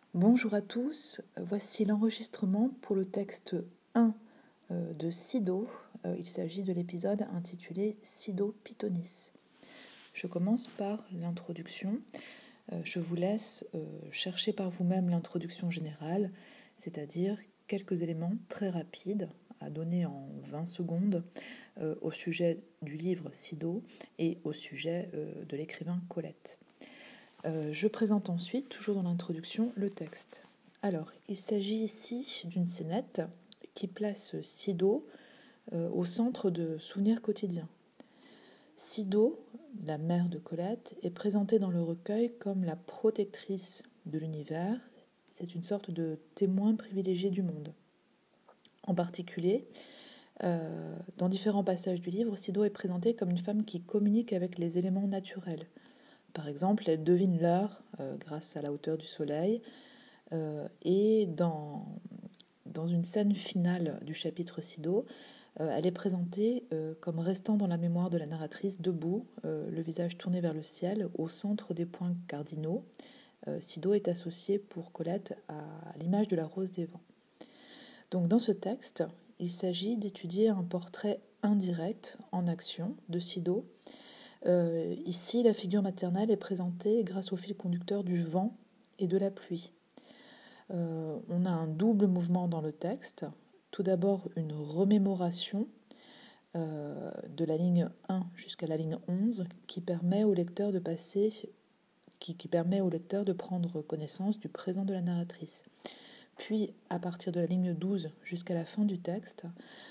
Bonjour à tous, voici l'enregistrement pour le texte 1 de Sido. Il s'agit de l'épisode intitulé Sido Pythonis. Je commence par l'introduction. Je vous laisse chercher par vous-même l'introduction générale, c'est-à-dire quelques éléments très rapides à donner en 20 secondes au sujet du livre Sido et au sujet de l'écrivain Colette. Je présente ensuite, toujours dans l'introduction, le texte. Alors, il s'agit ici d'une scénette qui place Sido au centre de souvenirs quotidiens. Sido, la mère de Colette, est présentée dans le recueil comme la protectrice de l'univers. C'est une sorte de témoin privilégié du monde. En particulier, dans différents passages du livre, Sido est présentée comme une femme qui communique avec les éléments naturels. Par exemple, elle devine l'heure grâce à la hauteur du soleil. Et dans une scène finale du chapitre Sido, elle est présentée comme restant dans la mémoire de la narratrice, debout, le visage tourné vers le ciel, au centre des points cardinaux. Sido est associée pour Colette à l'image de la rose des vents. Donc dans ce texte, il s'agit d'étudier un portrait indirect en action de Sido. Ici, la figure maternelle est présentée grâce au fil conducteur du vent et de la pluie. On a un double mouvement dans le texte. Tout d'abord, une remémoration de la ligne 1 jusqu'à la ligne 11 qui permet au lecteur de passer, qui permet au lecteur de prendre connaissance du présent de la narratrice. Puis, à partir de la ligne 12 jusqu'à la fin du texte,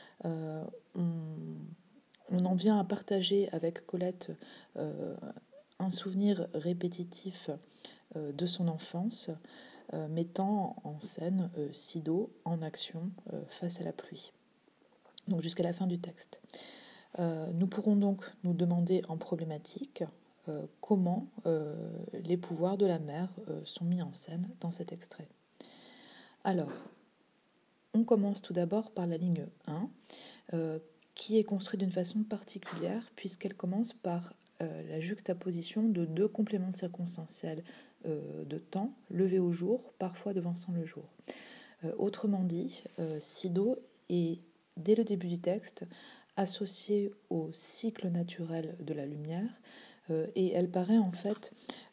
on en vient à partager avec Colette un souvenir répétitif de son enfance, mettant en scène Sido en action face à la pluie. Donc jusqu'à la fin du texte. Nous pourrons donc nous demander en problématique comment les pouvoirs de la mère sont mis en scène dans cet extrait. Alors, on commence tout d'abord par la ligne 1, qui est construite d'une façon particulière puisqu'elle commence par la juxtaposition de deux compléments circonstanciels de temps, levé au jour, parfois devançant le jour. Autrement dit, Sido est, dès le début du texte, associée au cycle naturel de la lumière, et elle paraît en fait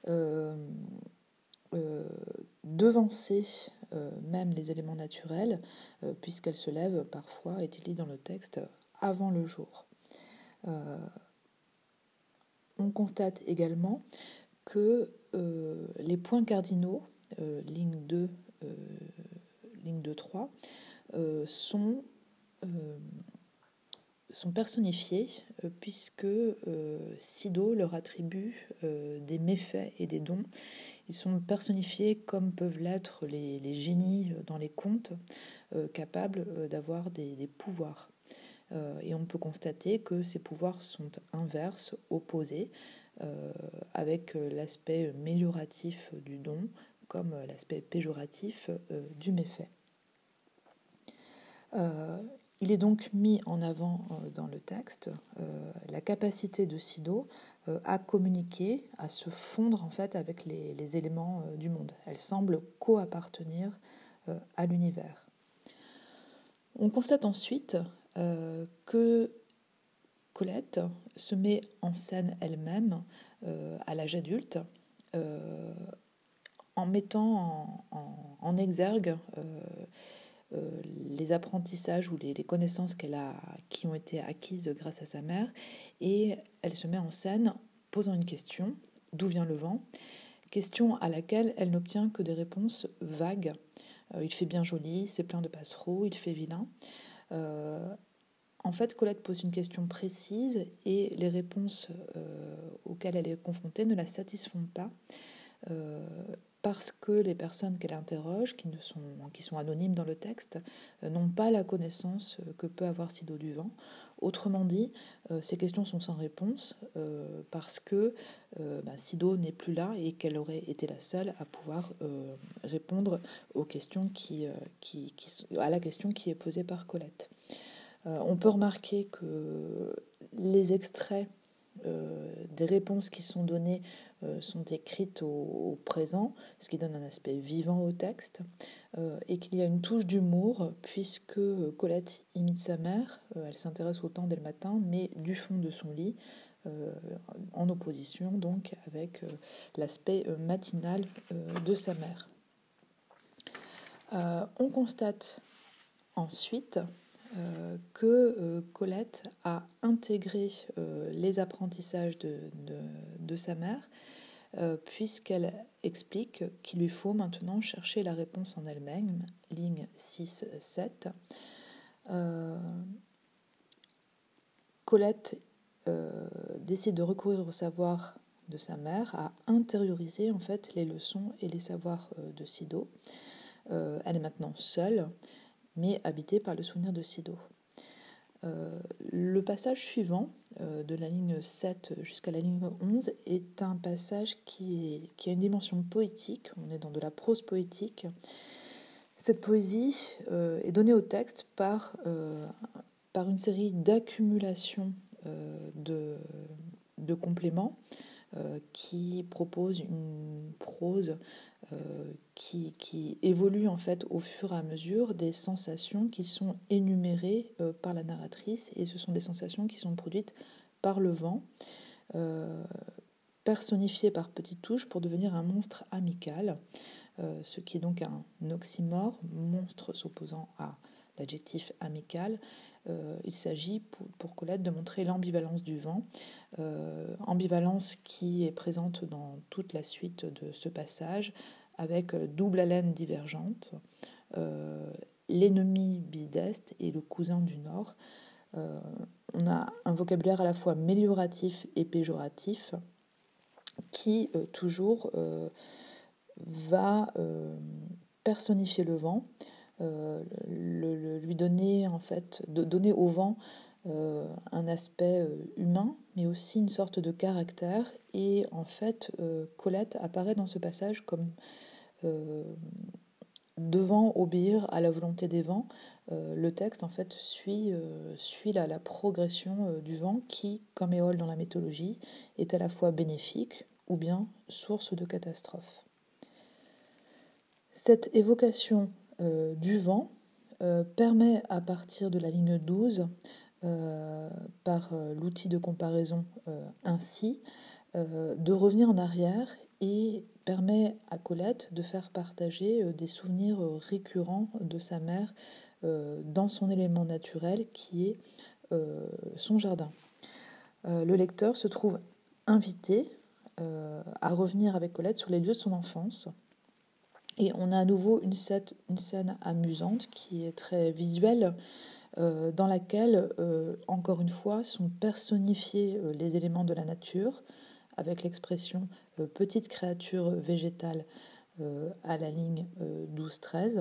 devancer même les éléments naturels, puisqu'elle se lève parfois, est-il dit dans le texte, avant le jour. On constate également que les points cardinaux, ligne 2, ligne 2-3, sont personnifiés puisque Sido leur attribue des méfaits et des dons. Ils sont personnifiés comme peuvent l'être les génies dans les contes, capables d'avoir des pouvoirs. Et on peut constater que ces pouvoirs sont inverses, opposés, avec l'aspect mélioratif du don comme l'aspect péjoratif du méfait. Il est donc mis en avant dans le texte la capacité de Sido à communiquer, à se fondre en fait avec les éléments du monde. Elle semble co-appartenir à l'univers. On constate ensuite que Colette se met en scène elle-même à l'âge adulte en mettant en exergue les apprentissages ou les connaissances qui ont été acquises grâce à sa mère, et elle se met en scène posant une question: d'où vient le vent? Question à laquelle elle n'obtient que des réponses vagues. Il fait bien joli, c'est plein de passereaux, il fait vilain. En fait, Colette pose une question précise et les réponses auxquelles elle est confrontée ne la satisfont pas parce que les personnes qu'elle interroge, qui sont anonymes dans le texte, n'ont pas la connaissance que peut avoir Sido du vent. Autrement dit, ces questions sont sans réponse parce que Sido n'est plus là et qu'elle aurait été la seule à pouvoir répondre aux questions à la question qui est posée par Colette. On peut remarquer que les extraits des réponses qui sont données sont écrites au présent, ce qui donne un aspect vivant au texte, et qu'il y a une touche d'humour, puisque Colette imite sa mère, elle s'intéresse au temps dès le matin, mais du fond de son lit, en opposition donc avec l'aspect matinal de sa mère. On constate ensuite que Colette a intégré les apprentissages de sa mère, puisqu'elle explique qu'il lui faut maintenant chercher la réponse en elle-même, ligne 6-7. Colette décide de recourir au savoir de sa mère, à intérioriser en fait les leçons et les savoirs de Sido. Elle est maintenant seule, mais habitée par le souvenir de Sido. Le passage suivant, de la ligne 7 jusqu'à la ligne 11, est un passage qui a une dimension poétique. On est dans de la prose poétique. Cette poésie est donnée au texte par une série d'accumulations de compléments qui proposent une prose qui évolue en fait au fur et à mesure des sensations qui sont énumérées par la narratrice, et ce sont des sensations qui sont produites par le vent, personnifiées par petites touches pour devenir un monstre amical, ce qui est donc un oxymore, monstre s'opposant à l'adjectif amical. Il s'agit pour Colette de montrer l'ambivalence du vent, ambivalence qui est présente dans toute la suite de ce passage, avec double haleine divergente, l'ennemi bisd'est et le cousin du nord. On a un vocabulaire à la fois mélioratif et péjoratif qui toujours va personnifier le vent, lui donner en fait, donner au vent un aspect humain, mais aussi une sorte de caractère. Et en fait, Colette apparaît dans ce passage comme devant obéir à la volonté des vents. Le texte en fait suit la progression du vent qui, comme Éole dans la mythologie, est à la fois bénéfique ou bien source de catastrophe. Cette évocation du vent permet, à partir de la ligne 12, par l'outil de comparaison ainsi, de revenir en arrière, et permet à Colette de faire partager des souvenirs récurrents de sa mère dans son élément naturel qui est son jardin. Le lecteur se trouve invité à revenir avec Colette sur les lieux de son enfance. Et on a à nouveau une scène amusante qui est très visuelle, dans laquelle, encore une fois, sont personnifiés les éléments de la nature, avec l'expression petite créature végétale à la ligne 12-13,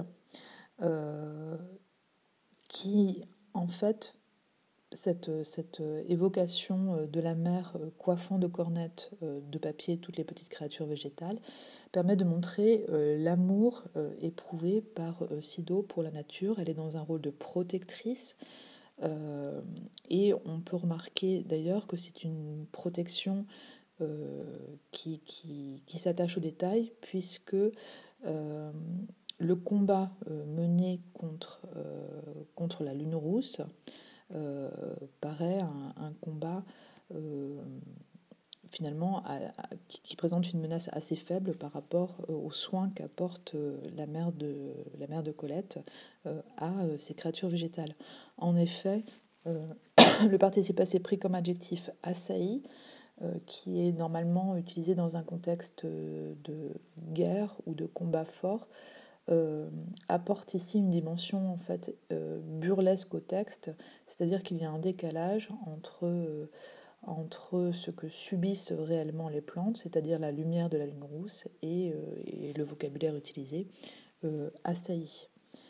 qui, en fait, cette évocation de la mer coiffant de cornettes de papier toutes les petites créatures végétales permet de montrer l'amour éprouvé par Sido pour la nature. Elle est dans un rôle de protectrice, et on peut remarquer d'ailleurs que c'est une protection qui s'attache aux détails, puisque le combat mené contre la lune rousse paraît un combat finalement qui présente une menace assez faible par rapport aux soins qu'apporte la mère de Colette à ces créatures végétales. En effet, le participe passé pris comme adjectif assailli, qui est normalement utilisé dans un contexte de guerre ou de combat fort, apporte ici une dimension en fait burlesque au texte, c'est-à-dire qu'il y a un décalage entre ce que subissent réellement les plantes, c'est-à-dire la lumière de la lune rousse, et le vocabulaire utilisé, assailli.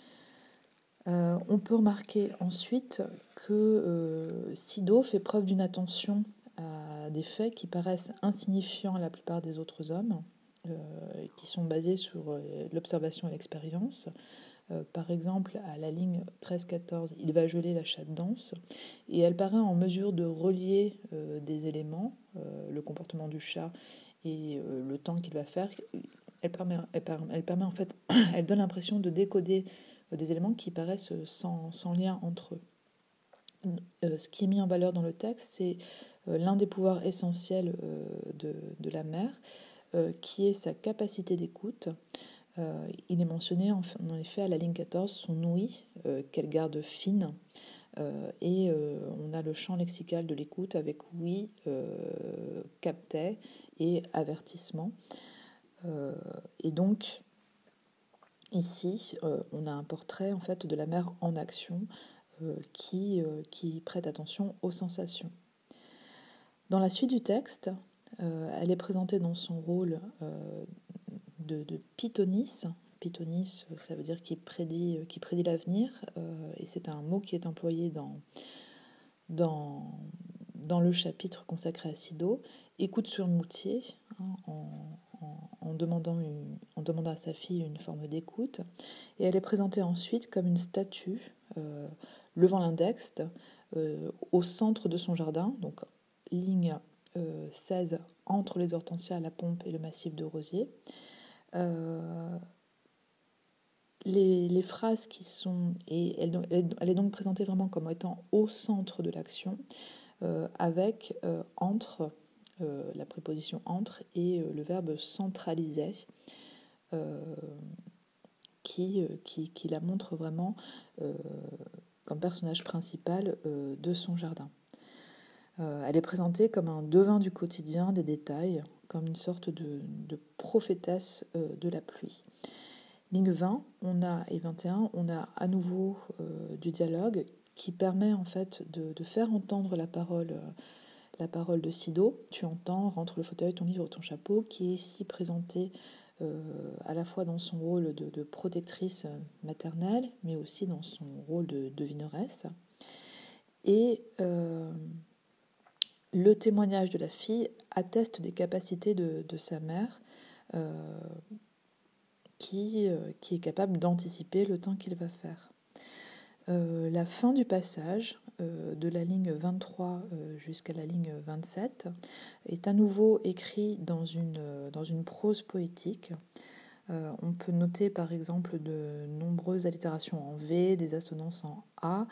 On peut remarquer ensuite que Sido fait preuve d'une attention à des faits qui paraissent insignifiants à la plupart des autres hommes, qui sont basés sur l'observation et l'expérience. Par exemple, à la ligne 13-14, il va geler la chatte dense, et elle paraît en mesure de relier des éléments, le comportement du chat et le temps qu'il va faire. Elle permet en fait, elle donne l'impression de décoder des éléments qui paraissent sans lien entre eux. Ce qui est mis en valeur dans le texte, c'est l'un des pouvoirs essentiels de la mère, qui est sa capacité d'écoute. Il est mentionné en effet à la ligne 14 son ouïe, qu'elle garde fine, et on a le champ lexical de l'écoute avec oui, captait et avertissement. Et donc, ici, on a un portrait en fait de la mère en action qui prête attention aux sensations. Dans la suite du texte, elle est présentée dans son rôle de pythonisse. Pythonisse, ça veut dire qui prédit l'avenir, et c'est un mot qui est employé dans le chapitre consacré à Sido. Écoute sur Moutier, en demandant à sa fille une forme d'écoute. Et elle est présentée ensuite comme une statue levant l'index au centre de son jardin, donc ligne 16 entre les hortensias, la pompe et le massif de rosier. Les phrases qui sont... Et elle est donc présentée vraiment comme étant au centre de l'action, avec entre, la préposition entre, et le verbe centraliser, qui la montre vraiment comme personnage principal de son jardin. Elle est présentée comme un devin du quotidien, des détails, comme une sorte de prophétesse de la pluie. Ligne 20 et 21, on a à nouveau du dialogue qui permet en fait de faire entendre la parole de Sido. Tu entends, rentre le fauteuil, ton livre, ton chapeau, qui est ici présenté à la fois dans son rôle de protectrice maternelle, mais aussi dans son rôle de devineresse. Et le témoignage de la fille atteste des capacités de sa mère, qui est capable d'anticiper le temps qu'il va faire. La fin du passage, de la ligne 23 jusqu'à la ligne 27, est à nouveau écrit dans une prose poétique. On peut noter par exemple de nombreuses allitérations en V, des assonances en A,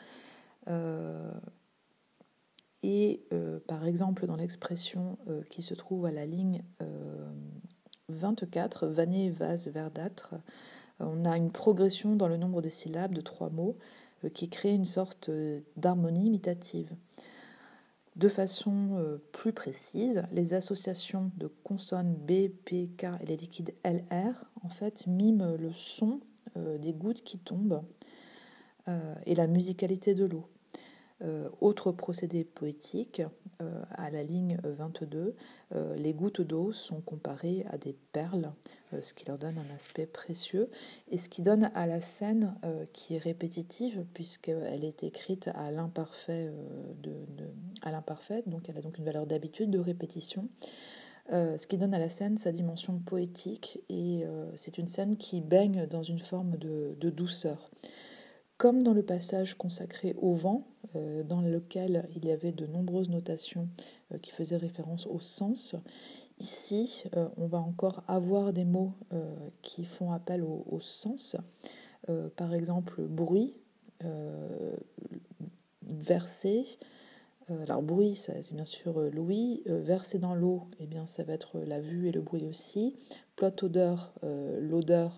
et par exemple dans l'expression qui se trouve à la ligne 24, vanné, vase, verdâtre, on a une progression dans le nombre de syllabes de 3 mots qui crée une sorte d'harmonie imitative. De façon plus précise, les associations de consonnes B, P, K et les liquides LR en fait miment le son des gouttes qui tombent et la musicalité de l'eau. Autre procédé poétique, à la ligne 22, les gouttes d'eau sont comparées à des perles, ce qui leur donne un aspect précieux, et ce qui donne à la scène, qui est répétitive, puisqu'elle est écrite à l'imparfait, donc elle a donc une valeur d'habitude, de répétition, ce qui donne à la scène sa dimension poétique, et c'est une scène qui baigne dans une forme de douceur. Comme dans le passage consacré au vent, dans lequel il y avait de nombreuses notations qui faisaient référence au sens, ici, on va encore avoir des mots qui font appel au sens. Par exemple, bruit, verser. Alors, bruit, c'est bien sûr l'ouïe. Verser dans l'eau, eh bien, ça va être la vue et le bruit aussi. Plot odeur, l'odeur.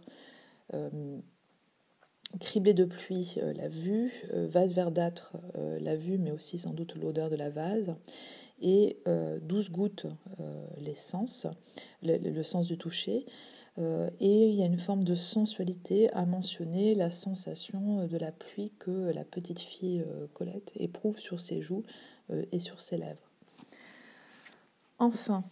Criblé de pluie, la vue, vase verdâtre, la vue, mais aussi sans doute l'odeur de la vase, et 12 gouttes, les sens, le sens du toucher, et il y a une forme de sensualité à mentionner la sensation de la pluie que la petite fille Colette éprouve sur ses joues et sur ses lèvres. Enfin,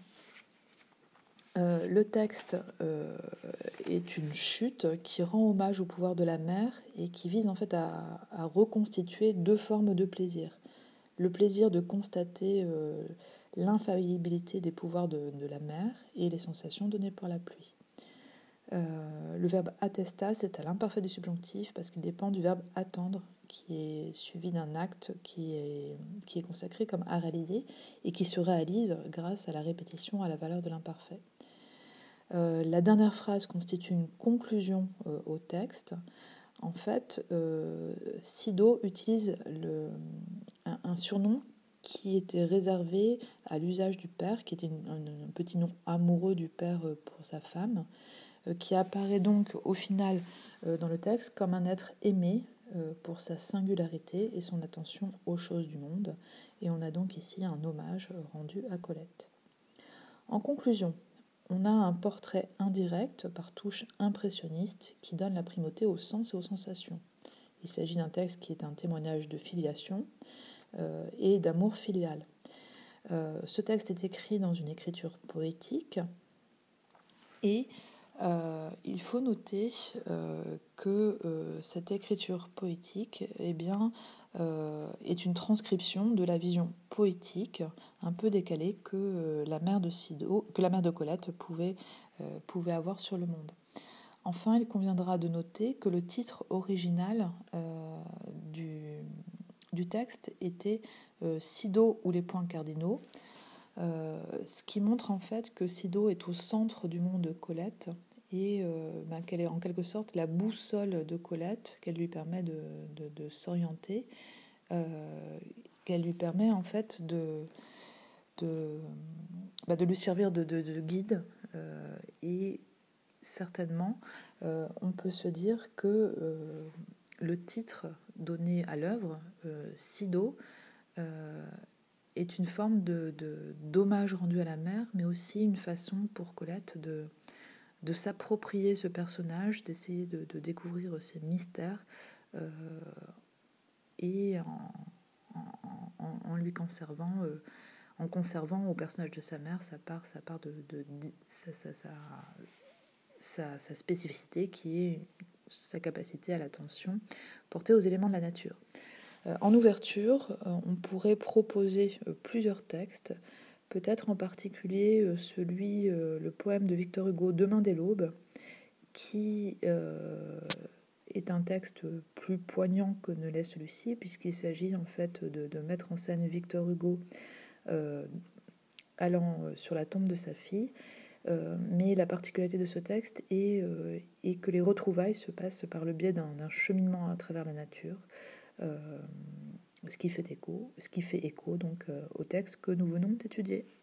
le texte est une chute qui rend hommage au pouvoir de la mère et qui vise en fait à reconstituer 2 formes de plaisir. Le plaisir de constater l'infaillibilité des pouvoirs de la mère et les sensations données par la pluie. Le verbe attesta, c'est à l'imparfait du subjonctif parce qu'il dépend du verbe attendre, qui est suivi d'un acte qui est consacré comme à réaliser et qui se réalise grâce à la répétition à la valeur de l'imparfait. La dernière phrase constitue une conclusion au texte. En fait, Sido utilise un surnom qui était réservé à l'usage du père, qui était un petit nom amoureux du père pour sa femme, qui apparaît donc au final dans le texte comme un être aimé pour sa singularité et son attention aux choses du monde. Et on a donc ici un hommage rendu à Colette. En conclusion, on a un portrait indirect par touche impressionniste qui donne la primauté au sens et aux sensations. Il s'agit d'un texte qui est un témoignage de filiation et d'amour filial. Ce texte est écrit dans une écriture poétique et il faut noter que cette écriture poétique est une transcription de la vision poétique un peu décalée que la mère de Colette pouvait avoir sur le monde. Enfin, il conviendra de noter que le titre original du texte était Sido ou les points cardinaux, ce qui montre en fait que Sido est au centre du monde de Colette et qu'elle est en quelque sorte la boussole de Colette, qu'elle lui permet de s'orienter, qu'elle lui permet en fait de lui servir de guide et certainement on peut se dire que le titre donné à l'œuvre, Sido, est une forme d'hommage rendu à la mère, mais aussi une façon pour Colette de s'approprier ce personnage, d'essayer de découvrir ses mystères et en lui conservant, en conservant au personnage de sa mère sa sa spécificité qui est sa capacité à l'attention portée aux éléments de la nature. En ouverture, on pourrait proposer plusieurs textes, peut-être en particulier le poème de Victor Hugo, Demain dès l'aube, qui est un texte plus poignant que ne l'est celui-ci, puisqu'il s'agit en fait de mettre en scène Victor Hugo allant sur la tombe de sa fille. Mais la particularité de ce texte est que les retrouvailles se passent par le biais d'un cheminement à travers la nature, ce qui fait écho donc, au texte que nous venons d'étudier.